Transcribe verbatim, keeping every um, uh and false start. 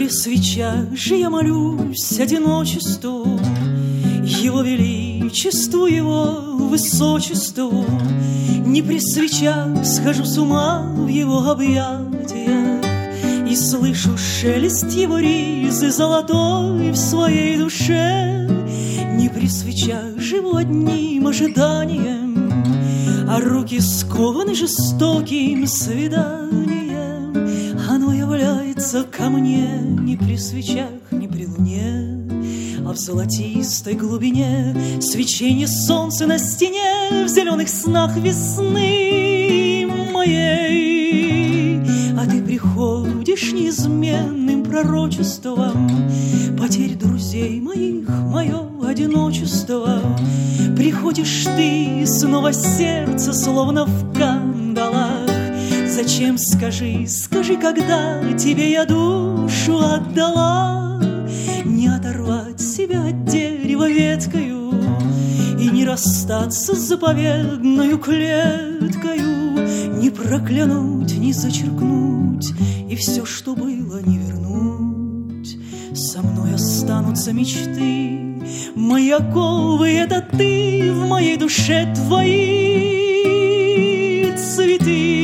свечах же я молюсь одиночеству, Его величеству, Его высочеству. Не при свечах схожу с ума в Его объятиях и слышу шелест Его ризы золотой в своей душе. Не при свечах живу одним ожиданием, а руки скованы жестоким свиданием. Оно является ко мне не при свечах, не при луне, а в золотистой глубине свечение солнца на стене, в зеленых снах весны моей. А ты приходишь неизменным пророчеством потерь друзей моих, мое одиночество. Приходишь ты, снова сердце словно в кандалах. Зачем, скажи, скажи, когда тебе я душу отдала? Не оторвать себя от дерева веткою и не расстаться с заповедною клеткою, не проклянуть, не зачеркнуть и все, что было, не вернуть. Со мной останутся мечты, мои оковы — это ты, в моей душе твои цветы.